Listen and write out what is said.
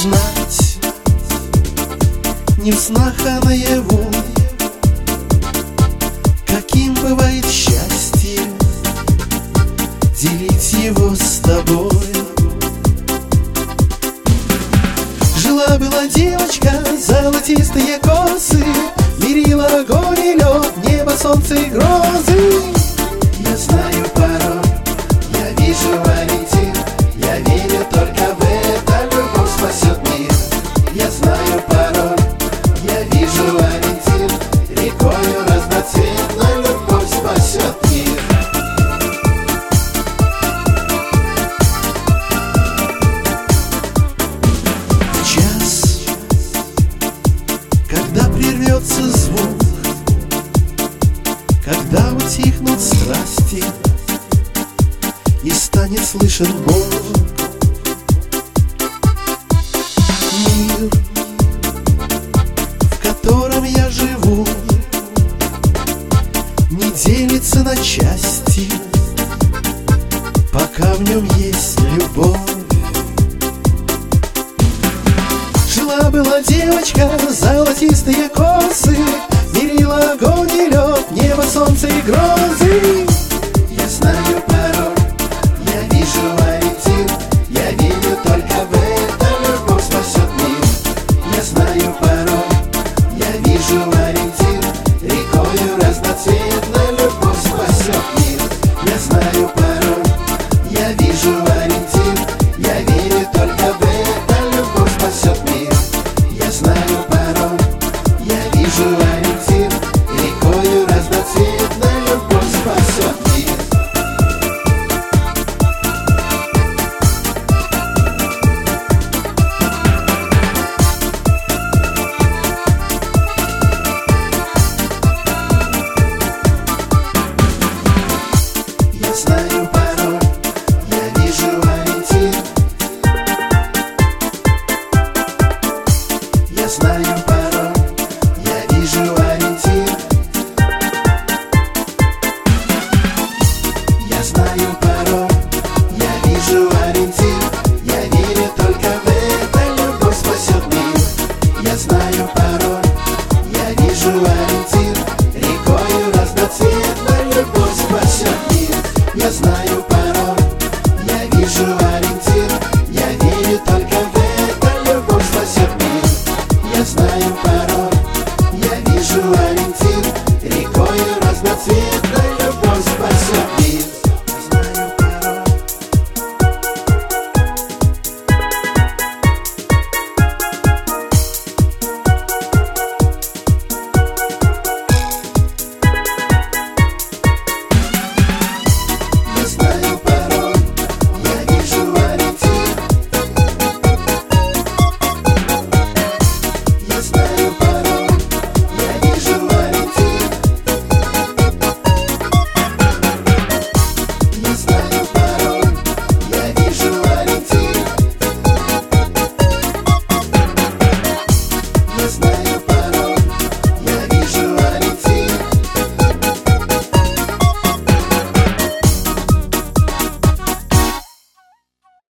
знать, не в снах, а наяву, каким бывает счастье, делить его с тобой. Жила-была девочка, золотистые косы, мерила огонь и лед, небо, солнце и грозы. Я знаю пароль, я вижу ориентир, я верю только в это, любовь спасет мир. Я знаю пароль, я вижу ориентир, рекою разноцветной любовь спасет мир. В час, когда прервется звук, когда утихнут страсти и станет слышен Бог, мир, в котором я живу, не делится на части, пока в нем есть любовь. Жила-была девочка, золотистые косы, мерила огонь и лед, небо, солнце и грозы. Я знаю пароль, я вижу ориентир, я верю только в это, любовь спасет мир. Я знаю пароль, я вижу ориентир, рекою разноцветной любовь спасет мир. Я знаю пароль, я вижу ориентир, я верю только в это, любовь спасет мир. Я знаю пароль, я вижу ориентир, рекою разноцветной любовь спасет мир. Я знаю пароль, я вижу ориентир. Я знаю пароль.